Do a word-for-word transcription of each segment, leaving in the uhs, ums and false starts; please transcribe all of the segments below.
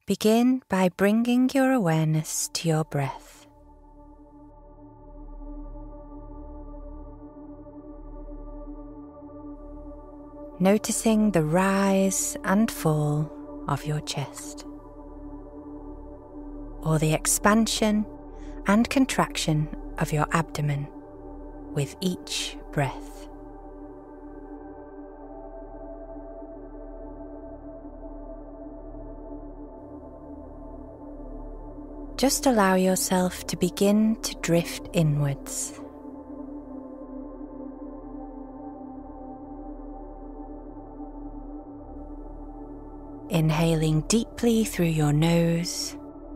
Begin by bringing your awareness to your breath. Noticing the rise and fall of your chest, or the expansion and contraction of your abdomen with each breath. Just allow yourself to begin to drift inwards. Inhaling deeply through your nose,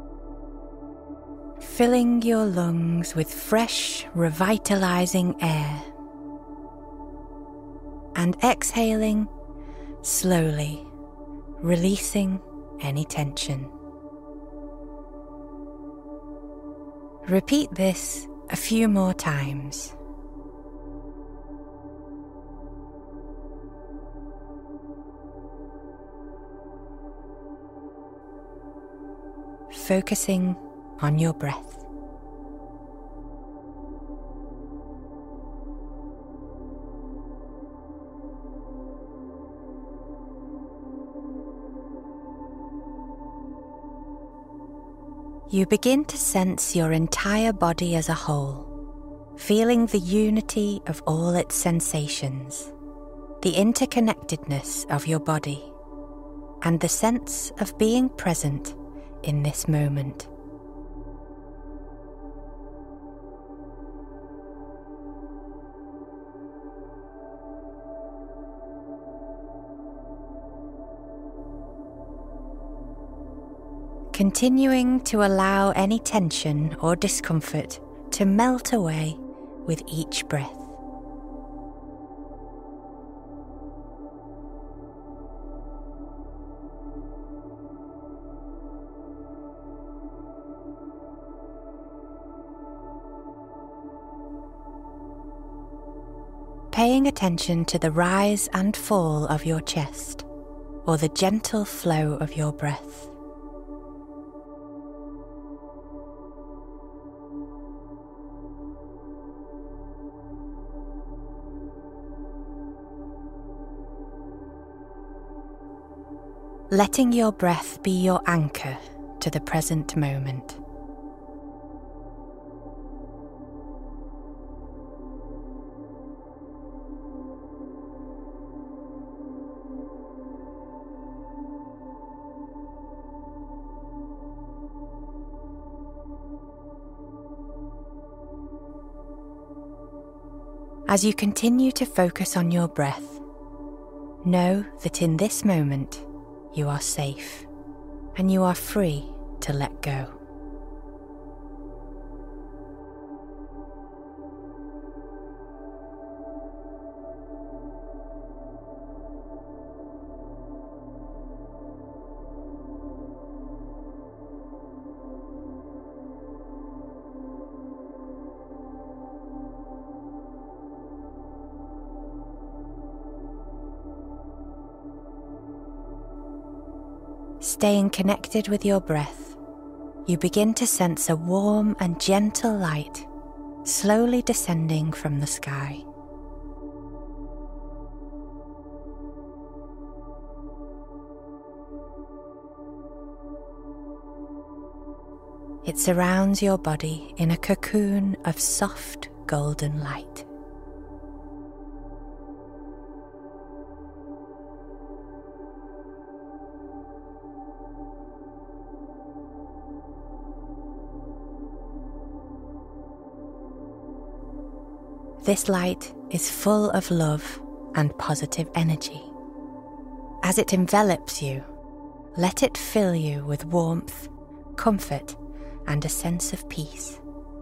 filling your lungs with fresh, revitalizing air, and exhaling slowly, releasing any tension. Repeat this a few more times. Focusing on your breath. You begin to sense your entire body as a whole, feeling the unity of all its sensations, the interconnectedness of your body, and the sense of being present in this moment. Continuing to allow any tension or discomfort to melt away with each breath. Paying attention to the rise and fall of your chest, or the gentle flow of your breath. Letting your breath be your anchor to the present moment. As you continue to focus on your breath, know that in this moment you are safe and you are free to let go. Staying connected with your breath, you begin to sense a warm and gentle light slowly descending from the sky. It surrounds your body in a cocoon of soft golden light. This light is full of love and positive energy. As it envelops you, let it fill you with warmth, comfort, and a sense of peace.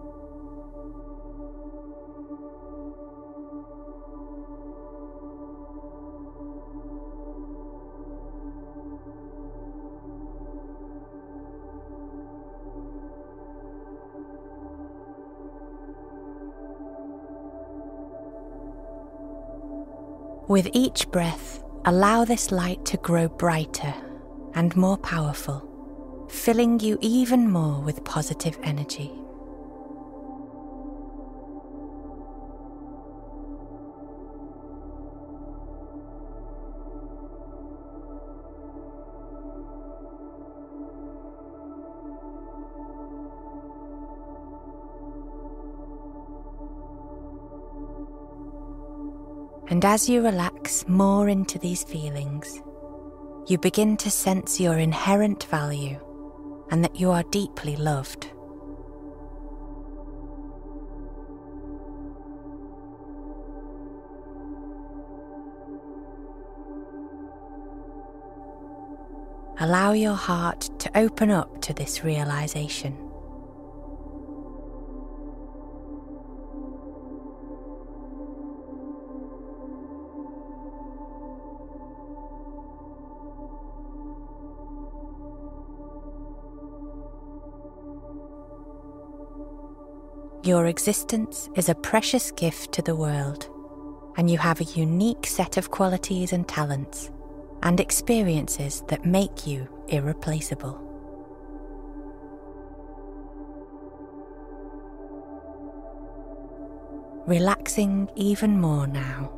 With each breath, allow this light to grow brighter and more powerful, filling you even more with positive energy. And as you relax more into these feelings, you begin to sense your inherent value and that you are deeply loved. Allow your heart to open up to this realization. Your existence is a precious gift to the world, and you have a unique set of qualities and talents and experiences that make you irreplaceable. Relaxing even more now.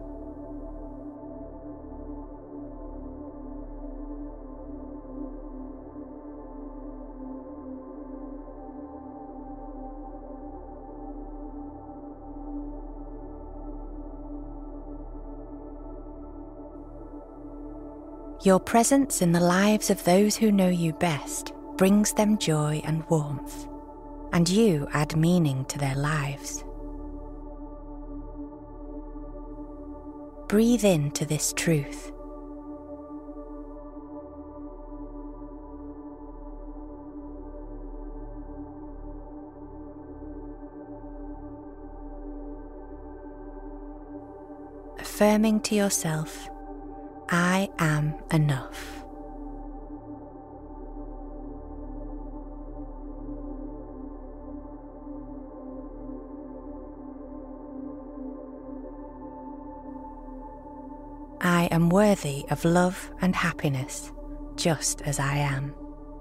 Your presence in the lives of those who know you best brings them joy and warmth, and you add meaning to their lives. Breathe into this truth. Affirming to yourself, I am enough. I am worthy of love and happiness, just as I am.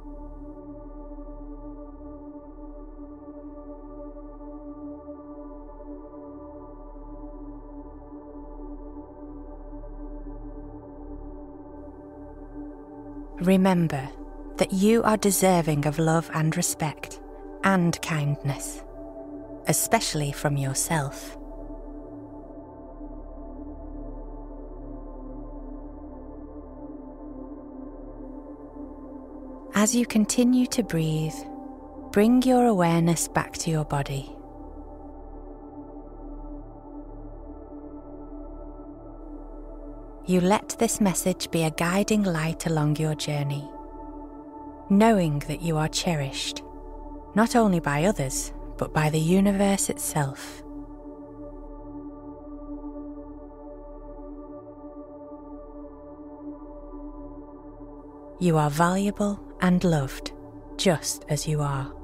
Remember that you are deserving of love and respect and kindness, especially from yourself. As you continue to breathe, bring your awareness back to your body. You let this message be a guiding light along your journey, knowing that you are cherished, not only by others, but by the universe itself. You are valuable and loved, just as you are.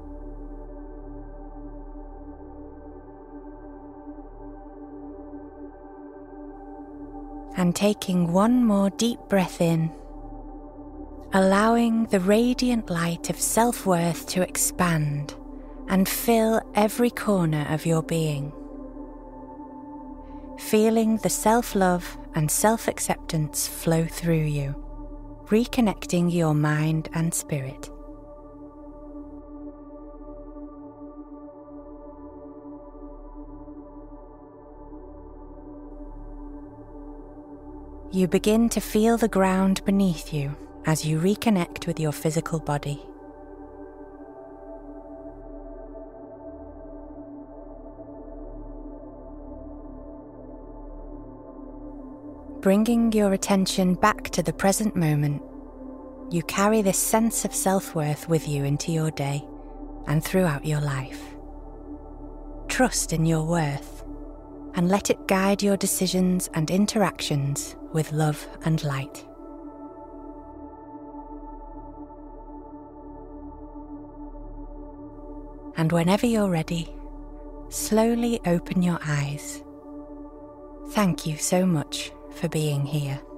And taking one more deep breath in, allowing the radiant light of self-worth to expand and fill every corner of your being. Feeling the self-love and self-acceptance flow through you, reconnecting your mind and spirit. You begin to feel the ground beneath you as you reconnect with your physical body. Bringing your attention back to the present moment, you carry this sense of self-worth with you into your day and throughout your life. Trust in your worth and let it guide your decisions and interactions with love and light. And whenever you're ready, slowly open your eyes. Thank you so much for being here.